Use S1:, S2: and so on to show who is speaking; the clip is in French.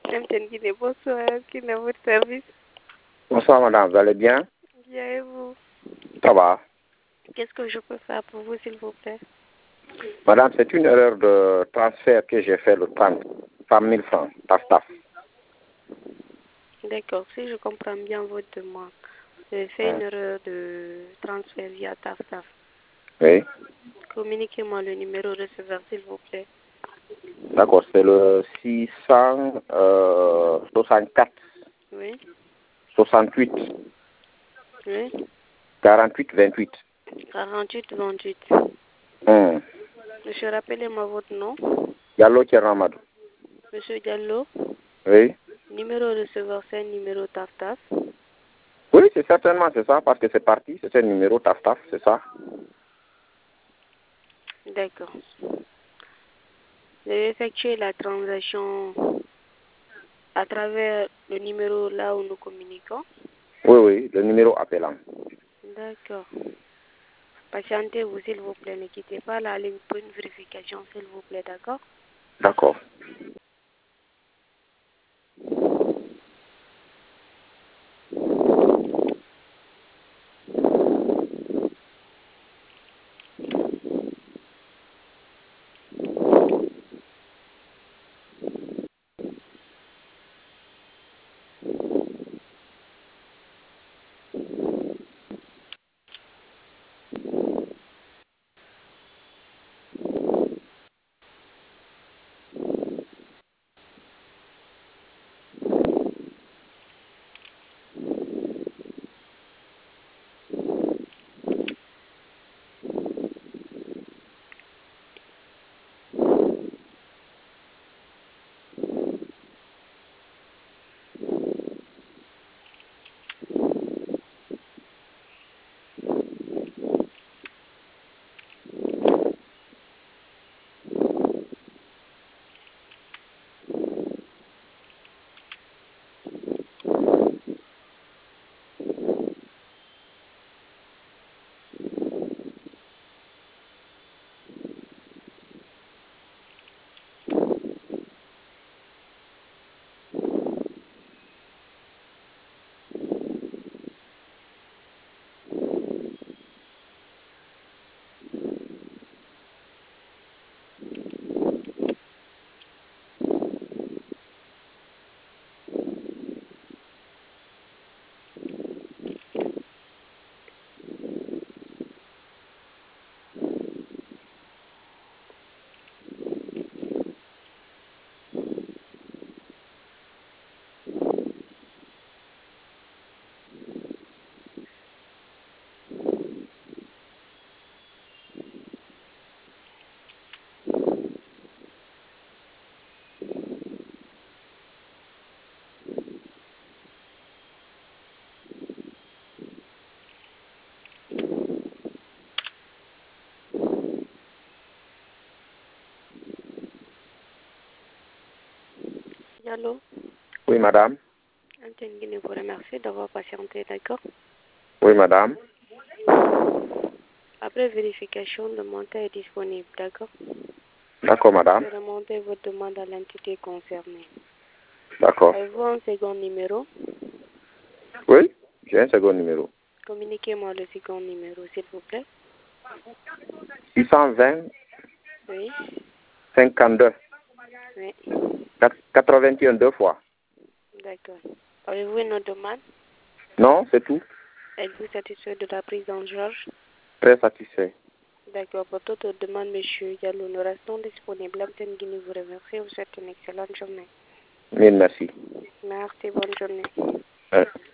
S1: MTN Guinée, bonsoir. Qui est dans votre service?
S2: Bonsoir madame, vous allez bien?
S1: Bien et vous?
S2: Ça va.
S1: Qu'est-ce que je peux faire pour vous, s'il vous plaît?
S2: Madame, c'est une erreur de transfert que j'ai fait le 30 000 francs, taf.
S1: D'accord, si je comprends bien votre demande, vous avez fait une erreur de transfert via TAF.
S2: Oui.
S1: Communiquez-moi le numéro receveur, s'il vous plaît.
S2: D'accord, c'est le 664
S1: Oui,
S2: 68
S1: oui,
S2: 48 28.
S1: 48-28. Monsieur, rappelez-moi votre nom.
S2: Diallo Thierno.
S1: Monsieur Diallo,
S2: Oui.
S1: numéro receveur, c'est un numéro TAF.
S2: Oui, c'est certainement c'est ça, parce que c'est parti, c'est un numéro taf, c'est ça.
S1: D'accord. Vous avez effectué la transaction à travers le numéro là où nous communiquons.
S2: Oui, le numéro appelant.
S1: D'accord. Patientez-vous, s'il vous plaît. Ne quittez pas la ligne pour une vérification, s'il vous plaît, d'accord?
S2: D'accord.
S1: Diallo,
S2: Oui, madame.
S1: MTN Guinée vous remercie d'avoir patienté, d'accord?
S2: Oui, madame.
S1: Après vérification, le montant est disponible, d'accord?
S2: D'accord, madame.
S1: Je vais remonter votre demande à l'entité concernée.
S2: D'accord.
S1: Avez-vous un second numéro?
S2: Oui, j'ai un second numéro.
S1: Communiquez-moi le second numéro, s'il vous plaît.
S2: 620
S1: Oui,
S2: 52
S1: oui,
S2: 81 deux fois.
S1: d'accord. Avez-vous une autre demande?
S2: Non, c'est tout.
S1: Êtes-vous satisfait de la prise en charge?
S2: Très satisfait.
S1: D'accord. Pour toute autre demande, monsieur Diallo, nous restons disponibles. MTN Guinée vous remercie. Vous souhaite une excellente journée.
S2: Mille merci.
S1: Merci, bonne journée.